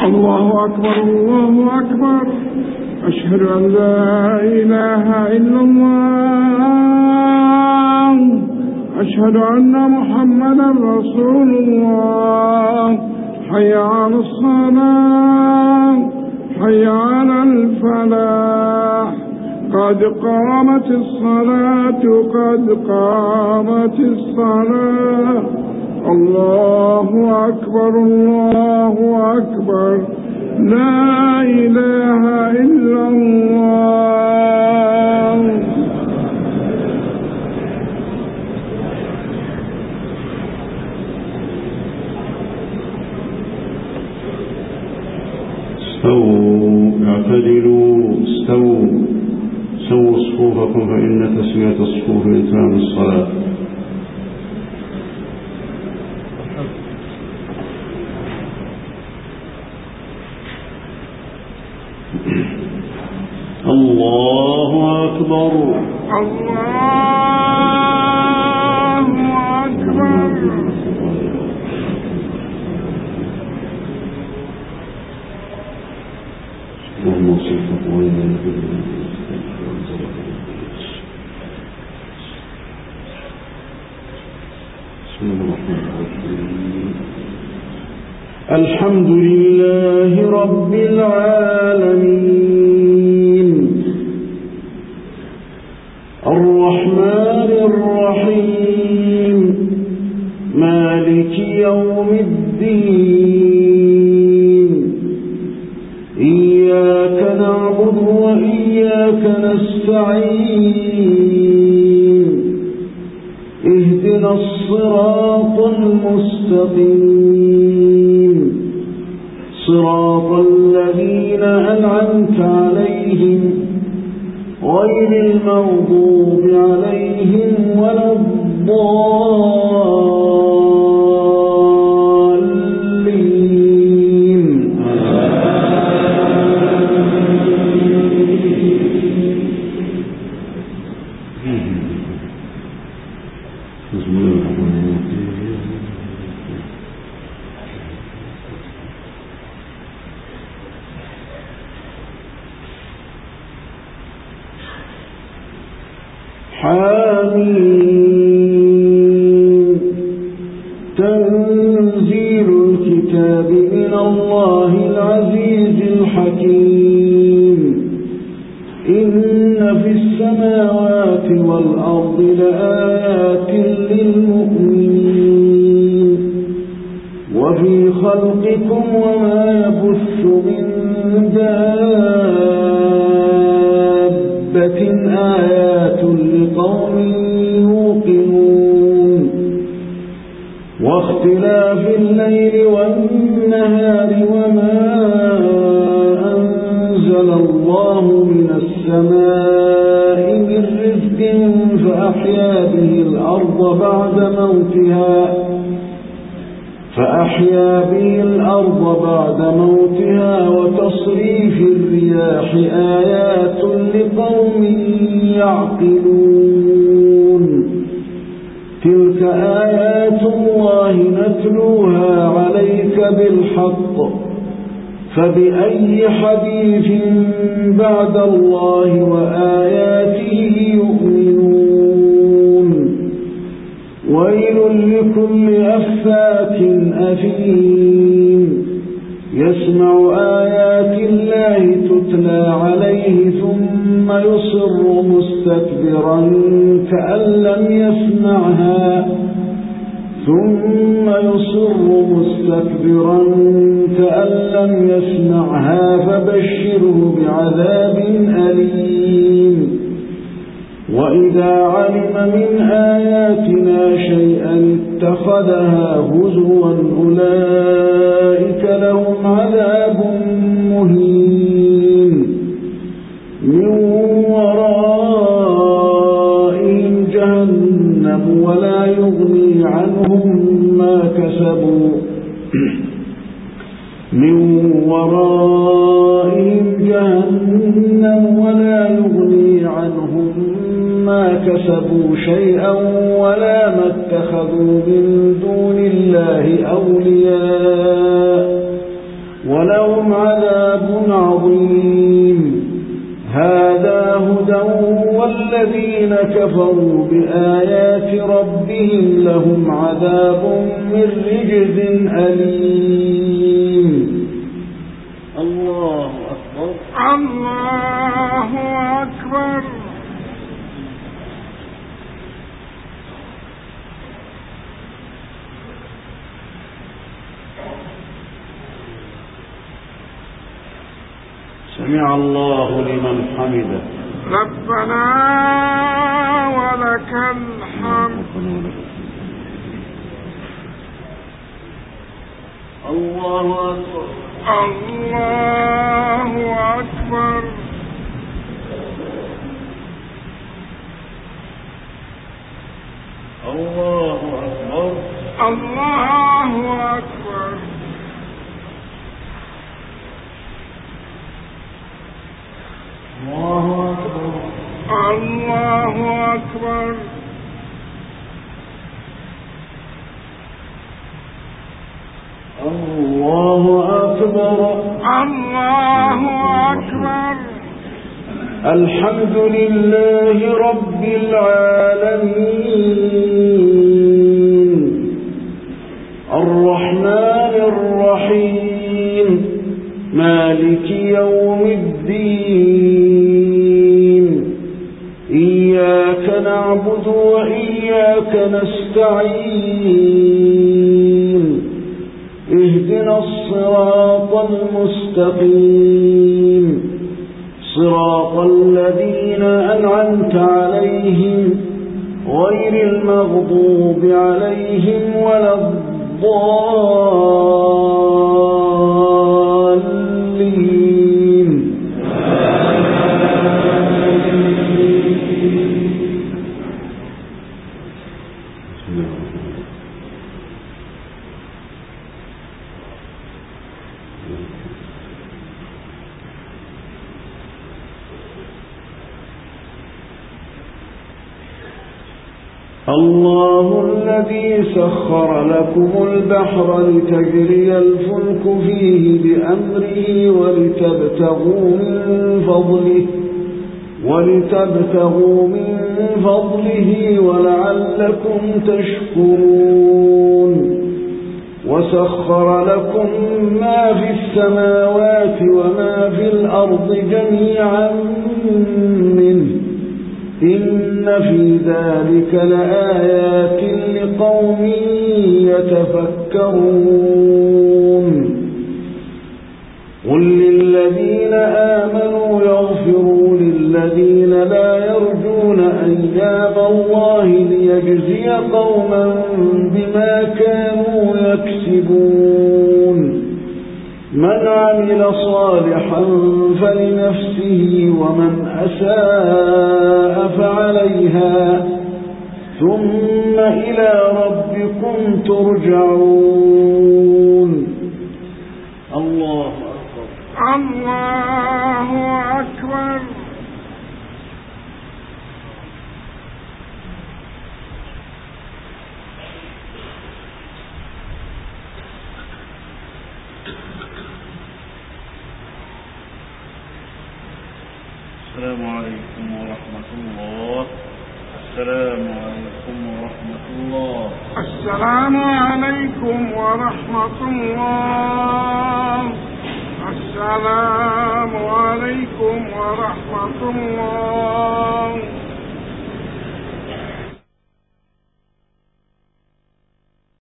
الله أكبر الله أكبر. أشهد أن لا إله إلا الله. أشهد أن محمدا رسول الله. حي على الصلاة حي على الفلاح. قد قامت الصلاة قد قامت الصلاة. الله أكبر الله أكبر. لا إله إلا الله. استووا اعتدلوا استووا سووا صفوفكم فإن تسوية الصفوف إتمام الصلاة. الله أكبر الله أكبر. اللهم صل وسلم بسم الله الرحمن الرحيم. الحمد لله رب العالمين الرحمن الرحيم مالك يوم الدين. إياك نعبد وإياك نستعين. اهدنا الصراط المستقيم صراط الذين أنعمت عليهم غير المغضوب عليهم ولا الضالين. حميم تنزيل الكتاب من الله العزيز الحكيم. إن في السماوات والأرض لآيات للمؤمنين وفي خلقكم وما يبث من دابة آيات لقوم يوقنون. واختلاف الليل والنهار وما أنزل الله من السماء من رزق فأحيا به الأرض بعد موتها وتصريف الرياح آيات لقوم يعقلون. تلك آيات الله نتلوها عليك بالحق فبأي حديث بعد الله وآياته يؤمنون. ويل لكل أفاك أثيم يسمع آيات الله تتلى عليه ثم يصر مستكبرا كأن لم يسمعها فبشره بعذاب أليم. وإذا علم من آياتنا شيئا اتخذها هزوا أولئك لهم عذاب مهين. من ورائهم جهنم ولا يغني عنهم ما كسبوا شيئا ولا ما اتخذوا من دون الله أولياء ولهم عذاب عظيم. هذا هدى، والذين كفروا بآيات ربهم لهم عذاب من رجز أليم. الله أكبر. الله أكبر. سمع الله لمن حمده. ربنا ولك الحمد. الله أكبر. الله أكبر. الله أكبر. الله أكبر. الله أكبر. الله أكبر. الله أكبر. الله أكبر. الحمد لله رب العالمين، الرحمن الرحيم، مالك يوم الدين. إياك نعبد وإياك نستعين. اهدنا الصراط المستقيم، صراط الذين أنعمت عليهم غير المغضوب عليهم ولا الضالين. الله الذي سخر لكم البحر لتجري الفلك فيه بأمره ولتبتغوا من فضله ولعلكم تشكرون. وسخر لكم ما في السماوات وما في الأرض جميعا منه، إن في ذلك لآيات لقوم يتفكرون. قل للذين آمنوا يغفروا للذين لا يرجون أيام الله ليجزي قوما بما كانوا يكسبون. من عمل صالحا فلنفسه ومن أساء فعليها، ثم إلى ربكم ترجعون. الله أكبر. الله أكبر. السلام عليكم ورحمة الله. السلام عليكم ورحمة الله. السلام عليكم ورحمة الله. السلام عليكم ورحمة الله.